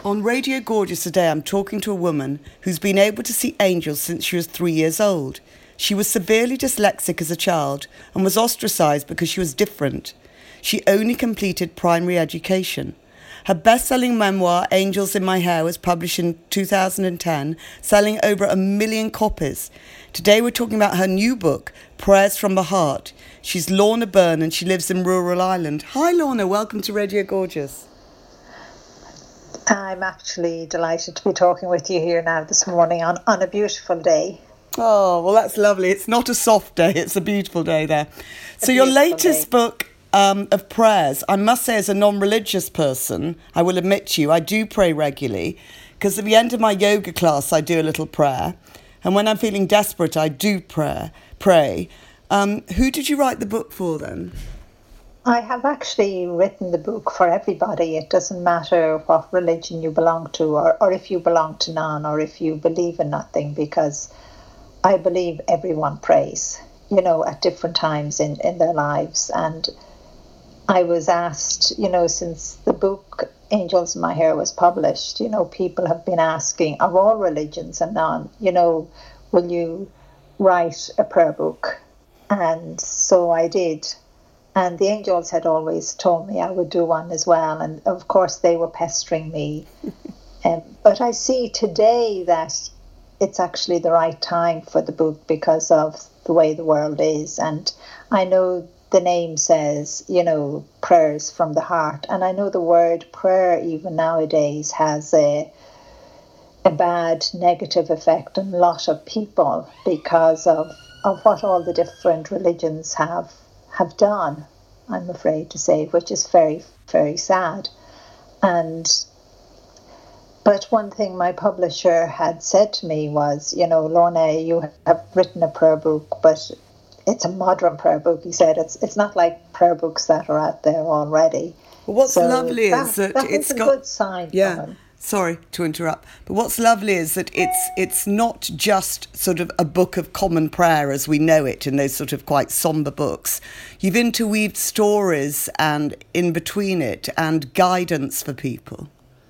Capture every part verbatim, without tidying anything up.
On Radio Gorgeous today, I'm talking to a woman who's been able to see angels since she was three years old. She was severely dyslexic as a child and was ostracised because she was different. She only completed primary education. Her best-selling memoir, Angels in My Hair, was published in two thousand ten, selling over a million copies. Today we're talking about her new book, Prayers from the Heart. She's Lorna Byrne and she lives in rural Ireland. Hi Lorna, welcome to Radio Gorgeous. I'm actually delighted to be talking with you here now this morning on, on a beautiful day. Oh, well, that's lovely. It's not a soft day. It's a beautiful day there. So your latest day. book um, of prayers, I must say as a non-religious person, I will admit to you, I do pray regularly because at the end of my yoga class, I do a little prayer. And when I'm feeling desperate, I do pray. pray. Um, who did you write the book for then? I have actually written the book for everybody. It doesn't matter what religion you belong to or, or if you belong to none or if you believe in nothing, because I believe everyone prays, you know, at different times in, in their lives. And I was asked, you know, since the book Angels in My Hair was published, you know, people have been asking of all religions and none, you know, will you write a prayer book? And so I did. And the angels had always told me I would do one as well. And of course, they were pestering me. um, but I see today that it's actually the right time for the book because of the way the world is. And I know the name says, you know, prayers from the heart. And I know the word prayer, even nowadays, has a, a bad negative effect on a lot of people because of, of what all the different religions have have done, I'm afraid to say, which is very, very sad. And but one thing my publisher had said to me was, you know, Lorna, you have written a prayer book, but it's a modern prayer book. He said it's it's not like prayer books that are out there already. Well, what's so lovely that, is that, that it's was a got good sign. Yeah. For him. Sorry to interrupt, but what's lovely is that it's it's not just sort of a book of common prayer as we know it in those sort of quite somber books. You've interweaved stories and in between it and guidance for people.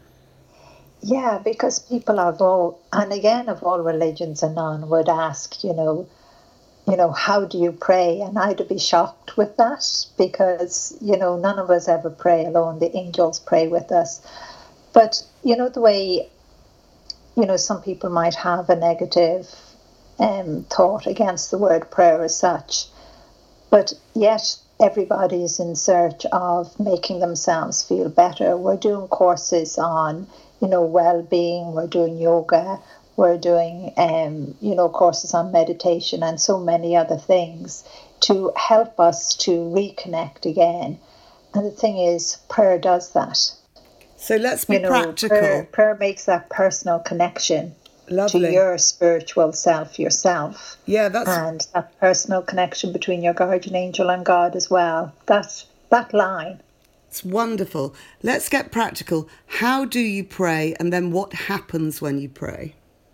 Yeah, because people of all, and again of all religions and none, would ask, you know, you know, how do you pray? And I'd be shocked with that because, you know, none of us ever pray alone. The angels pray with us. But, you know, the way, you know, some people might have a negative um, thought against the word prayer as such, but yet everybody is in search of making themselves feel better. We're doing courses on, you know, well-being, we're doing yoga, we're doing, um, you know, courses on meditation and so many other things to help us to reconnect again. And the thing is, prayer does that. So let's be you know, practical. Prayer, prayer makes that personal connection Lovely. to your spiritual self yourself. Yeah, that's... And that personal connection between your guardian angel and God as well. That, that line. It's wonderful. Let's get practical. How do you pray and then what happens when you pray?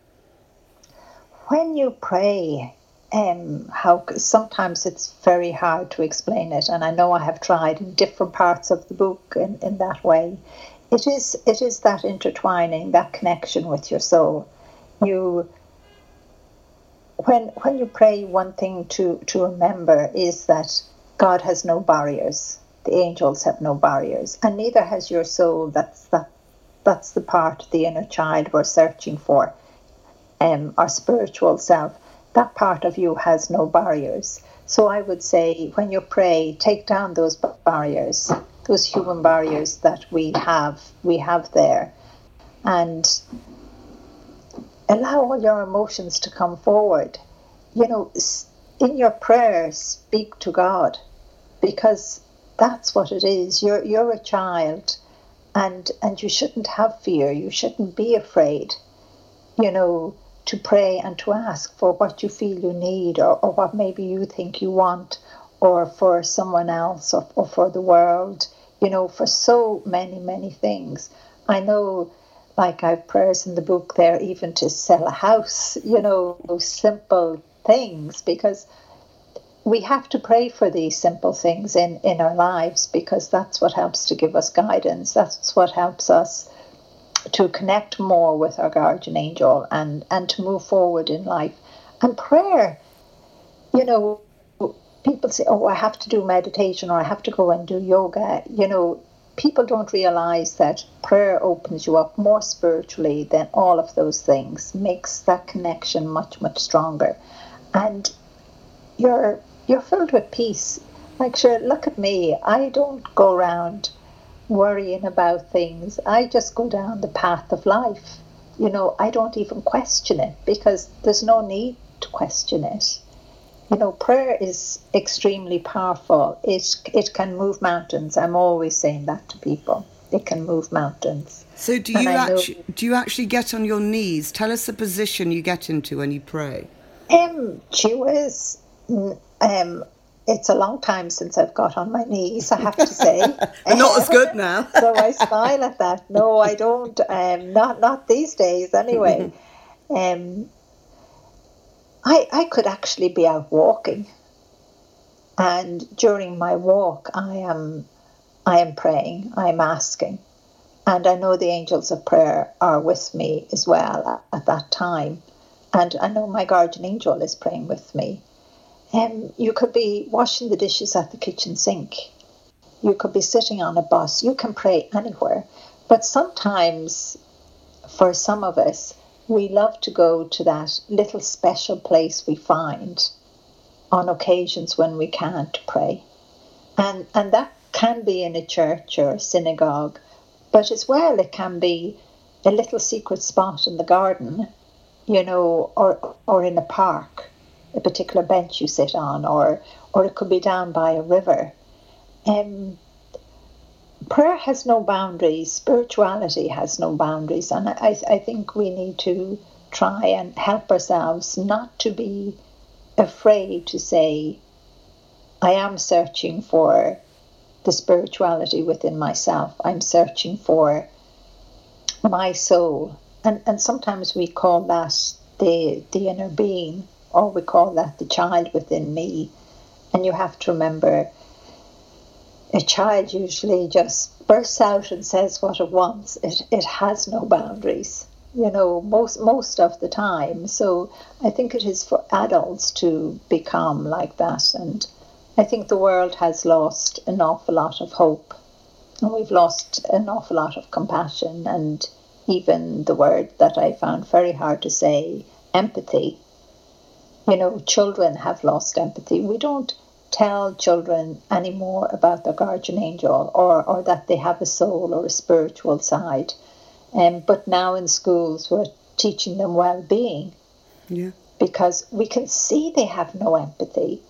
When you pray, um, how sometimes it's very hard to explain it. And I know I have tried in different parts of the book in, in that way. It is it is that intertwining, that connection with your soul. You, when when you pray, one thing to, to remember is that God has no barriers. The angels have no barriers, and neither has your soul. That's that that's the part, the inner child we're searching for, um, our spiritual self. That part of you has no barriers. So I would say, when you pray, take down those barriers. Those human barriers that we have, we have there, and allow all your emotions to come forward. You know, in your prayer, speak to God, because that's what it is. You're you're a child, and and you shouldn't have fear. You shouldn't be afraid. You know, to pray and to ask for what you feel you need, or, or what maybe you think you want, or for someone else, or, or for the world, you know, for so many, many things. I know, like, I have prayers in the book there, even to sell a house, you know, those simple things, because we have to pray for these simple things in, in our lives, because that's what helps to give us guidance. That's what helps us to connect more with our guardian angel and, and to move forward in life. And prayer, you know, people say, oh, I have to do meditation or I have to go and do yoga. You know, people don't realize that prayer opens you up more spiritually than all of those things, makes that connection much, much stronger. And you're you're filled with peace. Like, sure, look at me. I don't go around worrying about things. I just go down the path of life. You know, I don't even question it because there's no need to question it. You know, prayer is extremely powerful. It it can move mountains. I'm always saying that to people. It can move mountains. So do you actually do you actually get on your knees? Tell us the position you get into when you pray. Um, she was. Um, it's a long time since I've got on my knees, I have to say. Not as good now. So I smile at that. No, I don't. Um, not not these days, anyway. um, I I could actually be out walking, and during my walk, I am I am praying. I am asking, and I know the angels of prayer are with me as well at, at that time, and I know my guardian angel is praying with me. Um, you could be washing the dishes at the kitchen sink. You could be sitting on a bus. You can pray anywhere. But sometimes, for some of us, we love to go to that little special place we find on occasions when we can't pray. And, and that can be in a church or a synagogue. But as well, it can be a little secret spot in the garden, you know, or or in a park. A particular bench you sit on, or or it could be down by a river. Um, prayer has no boundaries. Spirituality has no boundaries, and I, I think we need to try and help ourselves not to be afraid to say, I am searching for the spirituality within myself. I'm searching for my soul, and and sometimes we call that the the inner being. Or we call that the child within me. And you have to remember, a child usually just bursts out and says what it wants. It it has no boundaries, you know, most most of the time. So I think it is for adults to become like that. And I think the world has lost an awful lot of hope. And we've lost an awful lot of compassion. And even the word that I found very hard to say, empathy. You know, children have lost empathy. We don't tell children anymore about their guardian angel or, or that they have a soul or a spiritual side. Um, but now in schools, we're teaching them well-being. Yeah. Because we can see they have no empathy.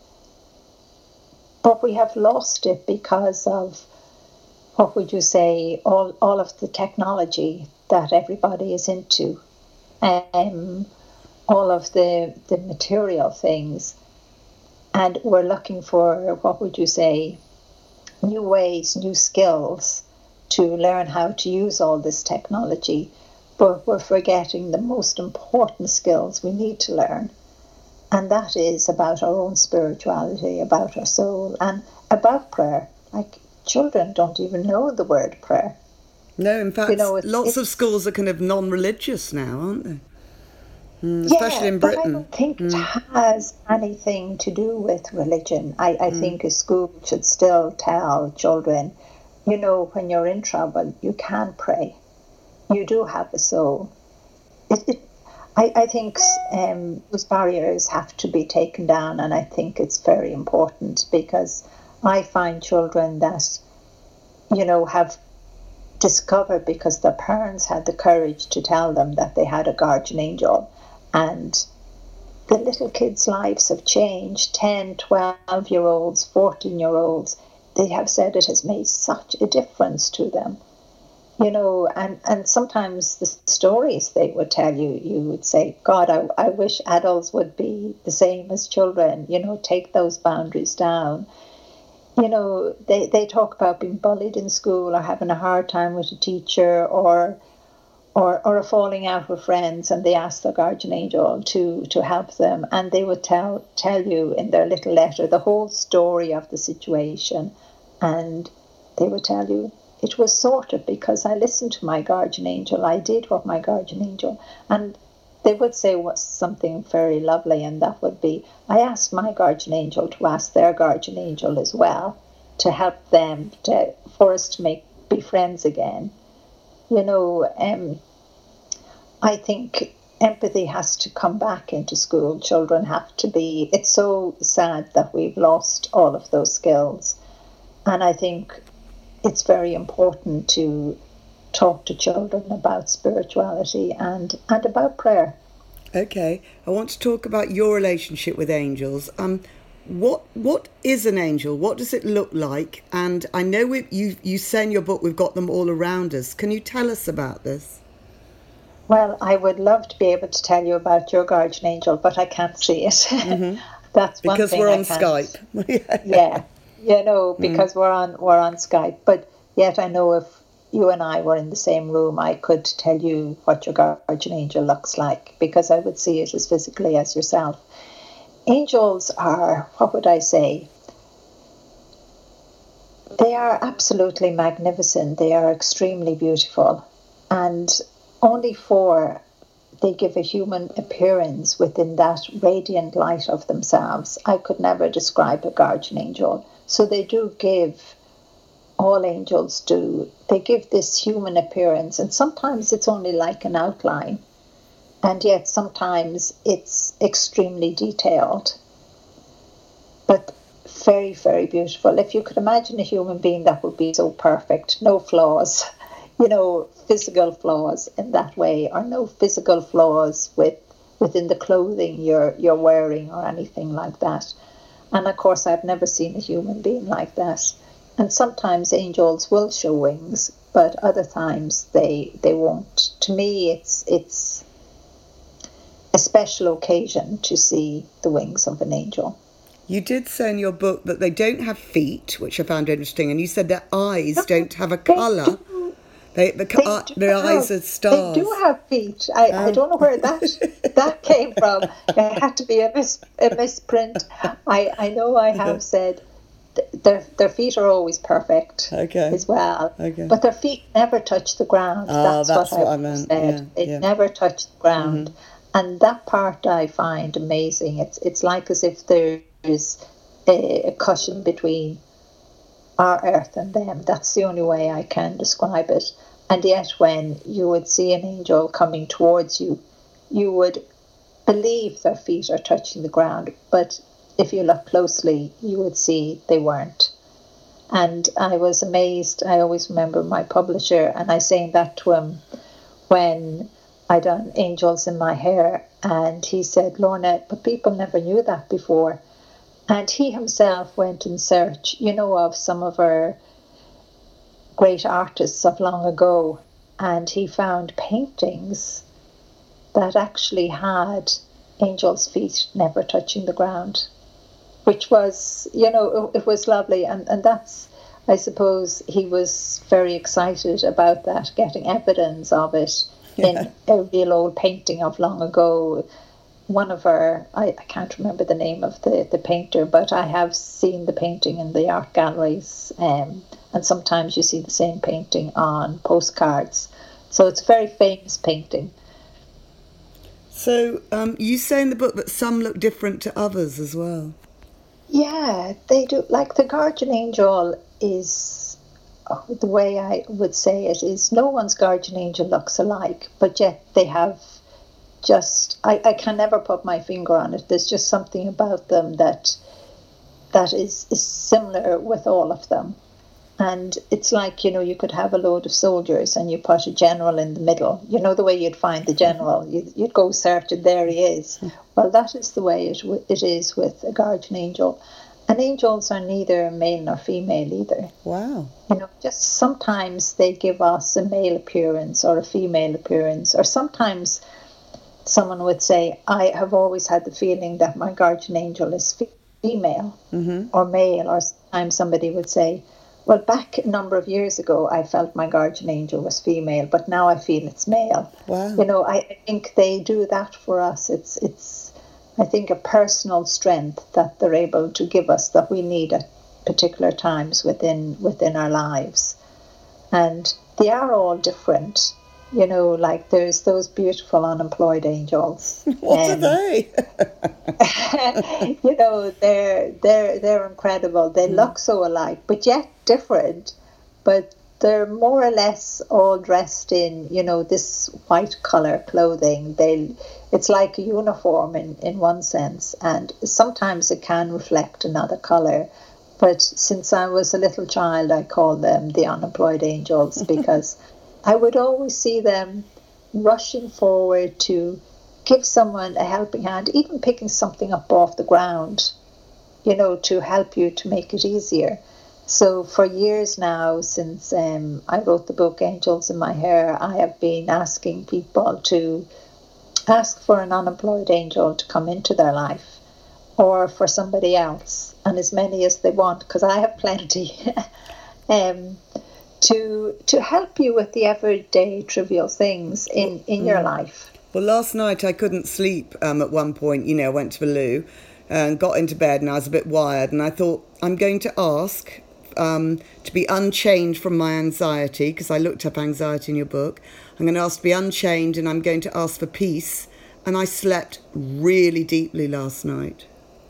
But we have lost it because of, what would you say, all, all of the technology that everybody is into. Um, all of the, the material things. And we're looking for, what would you say, new ways, new skills to learn how to use all this technology. But we're forgetting the most important skills we need to learn. And that is about our own spirituality, about our soul, and about prayer. Like, children don't even know the word prayer. No, in fact, you know, it's, lots it's, of schools are kind of non-religious now, aren't they? Mm, especially yeah, in Britain. But I don't think mm. it has anything to do with religion. I, I mm. think a school should still tell children, you know, when you're in trouble, you can pray. You do have a soul. It, it, I, I think um, those barriers have to be taken down, and I think it's very important because I find children that, you know, have discovered because their parents had the courage to tell them that they had a guardian angel. And the little kids' lives have changed. ten, twelve-year-olds, fourteen-year-olds, they have said it has made such a difference to them. You know, and, and sometimes the stories they would tell you, you would say, God, I, I wish adults would be the same as children, you know, take those boundaries down. You know, they, they talk about being bullied in school or having a hard time with a teacher or or or a falling out with friends, and they ask their guardian angel to to help them, and they would tell tell you in their little letter the whole story of the situation, and they would tell you it was sorted because I listened to my guardian angel. I did what my guardian angel, and they would say was something very lovely, and that would be, I asked my guardian angel to ask their guardian angel as well to help them, to for us to make be friends again. You know, um, I think empathy has to come back into school. Children have to be, it's so sad that we've lost all of those skills. And I think it's very important to talk to children about spirituality and, and about prayer. Okay, I want to talk about your relationship with angels. Um, what what is an angel? What does it look like? And I know we, you you say in your book we've got them all around us. Can you tell us about this? Well, I would love to be able to tell you about your guardian angel, but I can't see it. Mm-hmm. That's one because thing we're on I can't. Skype. Yeah, you know, because mm. we're on we're on Skype. But yet, I know if you and I were in the same room, I could tell you what your guardian angel looks like because I would see it as physically as yourself. Angels are, what would I say? They are absolutely magnificent. They are extremely beautiful. And only for they give a human appearance within that radiant light of themselves. I could never describe a guardian angel. So they do give, all angels do, they give this human appearance, and sometimes it's only like an outline, and yet sometimes it's extremely detailed, but very, very beautiful. If you could imagine a human being that would be so perfect, no flaws, you know, physical flaws in that way, or no physical flaws with within the clothing you're you're wearing or anything like that. And of course, I've never seen a human being like that. And sometimes angels will show wings, but other times they they won't. To me, it's it's a special occasion to see the wings of an angel. You did say in your book that they don't have feet, which I found interesting, and you said their eyes no, don't have a colour. They, the, they uh, their have, eyes are stars. They do have feet. I, um. I don't know where that that came from. It had to be a, mis, a misprint. I, I know I have said th- their their feet are always perfect okay. as well. Okay. But their feet never touch the ground. Oh, that's, that's what, what I, I meant. said. Yeah, they yeah. never touch the ground. Mm-hmm. And that part I find amazing. It's, it's like as if there is a, a cushion between our earth and them. That's the only way I can describe it. And yet when you would see an angel coming towards you, you would believe their feet are touching the ground. But if you look closely, you would see they weren't. And I was amazed. I always remember my publisher, and I saying that to him when I done angels in my hair. And he said, Lorna, but people never knew that before. And he himself went in search, you know, of some of our great artists of long ago, and he found paintings that actually had angels' feet never touching the ground, which was, you know, it, it was lovely. And, and that's, I suppose, he was very excited about that, getting evidence of it yeah. in a real old painting of long ago. One of our, I, I can't remember the name of the, the painter, but I have seen the painting in the art galleries, um, and sometimes you see the same painting on postcards. So it's a very famous painting. So um, you say in the book that some look different to others as well. Yeah, they do. Like the guardian angel is, oh, the way I would say it is, no one's guardian angel looks alike, but yet they have just, I, I can never put my finger on it. There's just something about them that that is, is similar with all of them. And it's like, you know, you could have a load of soldiers and you put a general in the middle. You know the way you'd find the general. You'd, you'd go search and there he is. Well, that is the way it it is with a guardian angel. And angels are neither male nor female either. Wow. You know, just sometimes they give us a male appearance or a female appearance, or sometimes someone would say, I have always had the feeling that my guardian angel is female mm-hmm. or male, or sometimes somebody would say, well, back a number of years ago, I felt my guardian angel was female, but now I feel it's male. Wow. You know, I think they do that for us. It's, it's, I think, a personal strength that they're able to give us that we need at particular times within within our lives. and they are all different. You know, like there's those beautiful unemployed angels. What are Um, they? you know, they're they're they're incredible. They Mm. look so alike, but yet different. But they're more or less all dressed in, you know, this white color clothing. They, it's like a uniform in in one sense, and sometimes it can reflect another color. But since I was a little child, I called them the unemployed angels because I would always see them rushing forward to give someone a helping hand, even picking something up off the ground, you know, to help you to make it easier. So for years now, since um, I wrote the book Angels in My Hair, I have been asking people to ask for an unemployed angel to come into their life or for somebody else, and as many as they want, because I have plenty, um, to to help you with the everyday trivial things in, in your life. Well, last night I couldn't sleep um, at one point. You know, I went to the loo and got into bed and I was a bit wired. And I thought, I'm going to ask um, to be unchained from my anxiety, because I looked up anxiety in your book. I'm going to ask to be unchained and I'm going to ask for peace. And I slept really deeply last night.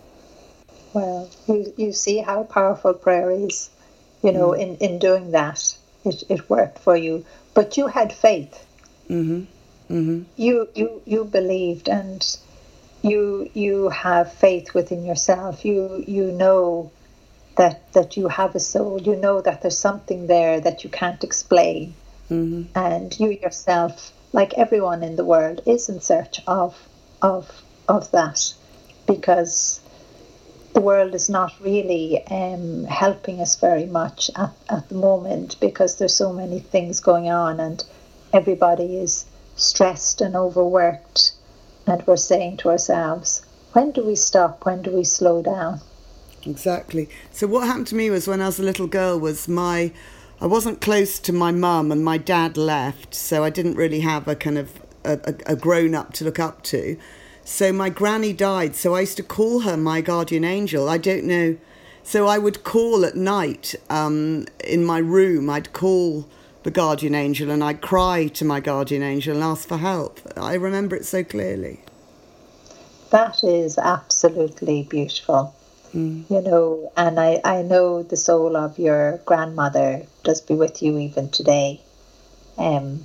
Well, you, you see how powerful prayer is, you know, mm. in, in doing that. It, it worked for you. But you had faith. Mm-hmm. Mm-hmm. You, you, you believed, and you you have faith within yourself. You you know that that you have a soul. You know that there's something there that you can't explain. Mm-hmm. And you yourself, like everyone in the world, is in search of of of that, because the world is not really um, helping us very much at, at the moment, because there's so many things going on and everybody is stressed and overworked, and we're saying to ourselves, when do we stop? When do we slow down? Exactly. So what happened to me was, when I was a little girl, was my I wasn't close to my mum and my dad left, so I didn't really have a kind of a, a, a grown-up to look up to. So my granny died, so I used to call her my guardian angel. I don't know. So I would call at night um, in my room. I'd call the guardian angel and I'd cry to my guardian angel and ask for help. I remember it so clearly. That is absolutely beautiful. Mm. You know, and I, I know the soul of your grandmother does be with you even today. Um,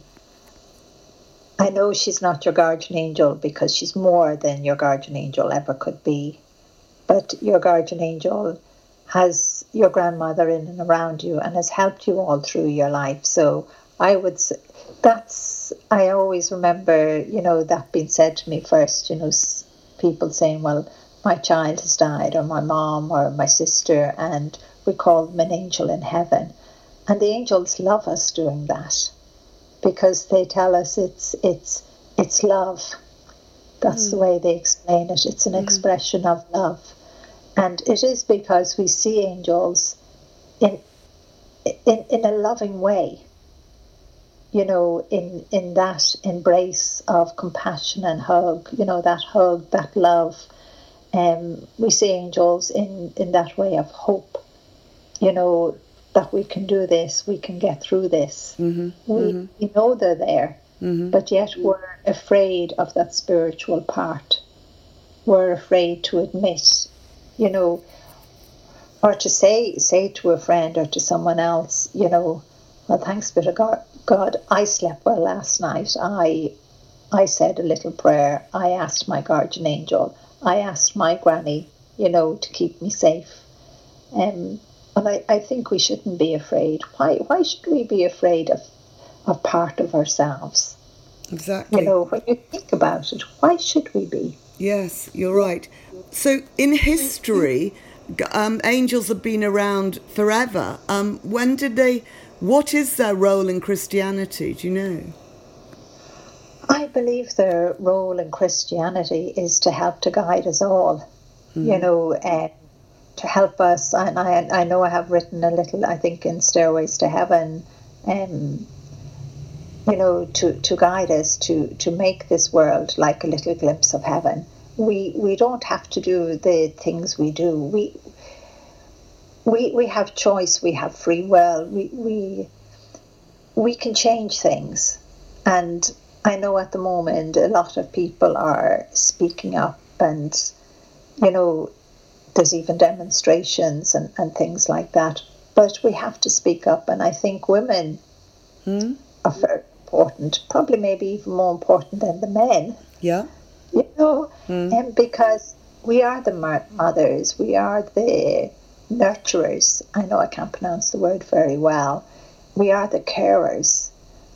I know she's not your guardian angel because she's more than your guardian angel ever could be. But your guardian angel has your grandmother in and around you and has helped you all through your life. So I would say that's, I always remember, you know, that being said to me first, you know, people saying, well, my child has died, or my mom or my sister, and we call them an angel in heaven. And the angels love us doing that, because they tell us it's it's it's love. That's mm. the way they explain it. It's an mm. expression of love. And it is because we see angels in in, in a loving way, you know, in, in that embrace of compassion and hug, you know, that hug, that love. Um, we see angels in, in that way of hope, you know, that we can do this, we can get through this. Mm-hmm, we, mm-hmm. we know they're there, mm-hmm. but yet we're afraid of that spiritual part. We're afraid to admit, you know, or to say say to a friend or to someone else, you know, well, thanks be to God, God, I slept well last night. I I said a little prayer. I asked my guardian angel. I asked my granny, you know, to keep me safe. Um, and I, I think we shouldn't be afraid. Why why should we be afraid of, of part of ourselves? Exactly. You know, when you think about it, why should we be? Yes, you're right. So in history, um, angels have been around forever. Um, when did they, what is their role in Christianity? Do you know? I believe their role in Christianity is to help to guide us all, mm. you know, uh, to help us. And I, I know I have written a little, I think, in Stairways to Heaven, um, you know, to, to guide us, to, to make this world like a little glimpse of heaven. We we don't have to do the things we do. We we we have choice. We have free will. We we we can change things. And I know at the moment a lot of people are speaking up, and, you know, there's even demonstrations and, and things like that. But we have to speak up, and I think women hmm? are very important, probably maybe even more important than the men. Yeah. You know, Mm. and because we are the mothers, we are the nurturers. I know I can't pronounce the word very well. We are the carers,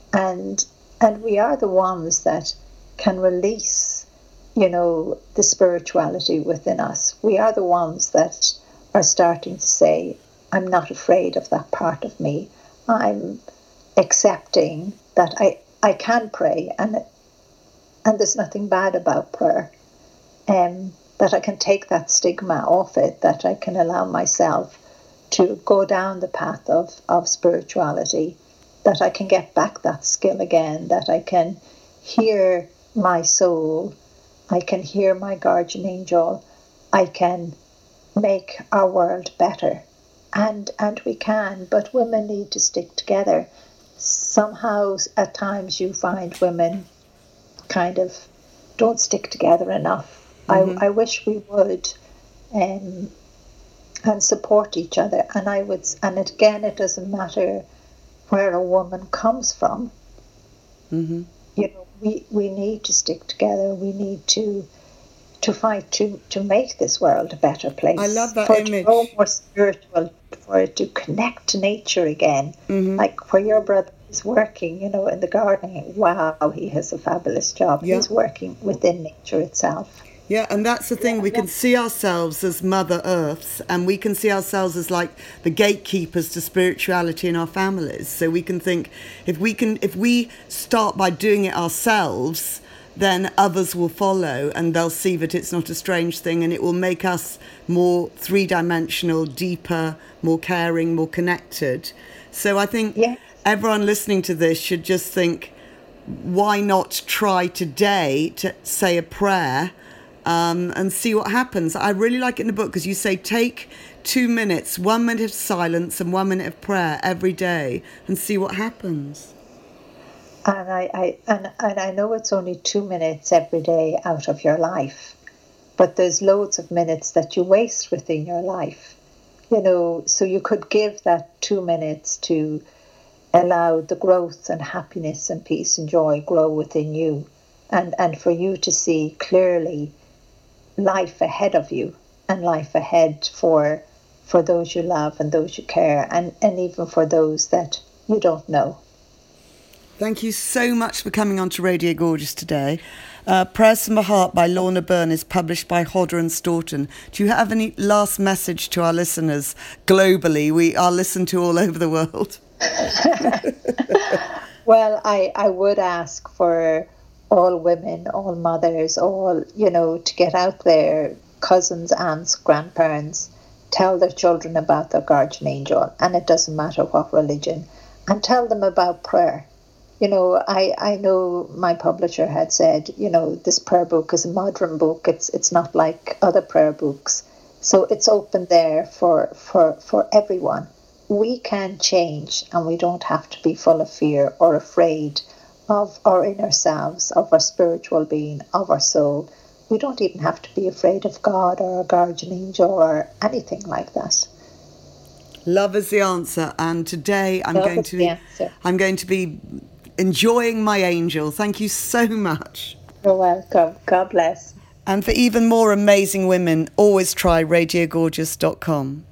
and and we are the ones that can release, you know, the spirituality within us. We are the ones that are starting to say, I'm not afraid of that part of me. I'm accepting that I, I can pray, and and there's nothing bad about prayer. Um, that I can take that stigma off it, that I can allow myself to go down the path of, of spirituality, that I can get back that skill again, that I can hear my soul, I can hear my guardian angel, I can make our world better. And and we can, but women need to stick together. Somehow, at times, you find women kind of don't stick together enough. Mm-hmm. I, I wish we would, um, and support each other. And I would, and it, again, it doesn't matter where a woman comes from. Mm-hmm. You know, we, we need to stick together. We need to to fight to, to make this world a better place. I love that for image. it to grow more spiritual, for it to connect to nature again. Mm-hmm. Like where your brother is working, you know, in the gardening. Wow, he has a fabulous job. Yeah. He's working within nature itself. Yeah, and that's the thing. We can see ourselves as Mother Earths, and we can see ourselves as like the gatekeepers to spirituality in our families. So we can think, if we can, if we start by doing it ourselves, then others will follow, and they'll see that it's not a strange thing, and it will make us more three-dimensional, deeper, more caring, more connected. So I think Yes. everyone listening to this should just think, why not try today to say a prayer um, and see what happens? I really like it in the book because you say take two minutes, one minute of silence and one minute of prayer every day, and see what happens. And I, I and, and I know it's only two minutes every day out of your life, but there's loads of minutes that you waste within your life. You know, so you could give that two minutes to allow the growth and happiness and peace and joy grow within you, and, and for you to see clearly life ahead of you, and life ahead for for those you love and those you care, and, and even for those that you don't know. Thank you so much for coming on to Radio Gorgeous today. Uh, Prayers from the Heart by Lorna Byrne is published by Hodder and Stoughton. Do you have any last message to our listeners globally? We are listened to all over the world. Well, I, I would ask for all women, all mothers, all, you know, to get out there, cousins, aunts, grandparents, tell their children about their guardian angel, and it doesn't matter what religion, and tell them about prayer. You know, I, I know my publisher had said, you know, this prayer book is a modern book. It's it's not like other prayer books. So it's open there for, for, for everyone. We can change, and we don't have to be full of fear or afraid of our inner selves, of our spiritual being, of our soul. We don't even have to be afraid of God or a guardian angel or anything like that. Love is the answer, and today I'm Love going is to the be answer. I'm going to be enjoying my angel. Thank you so much. You're welcome. God bless. And for even more amazing women, always try radio gorgeous dot com.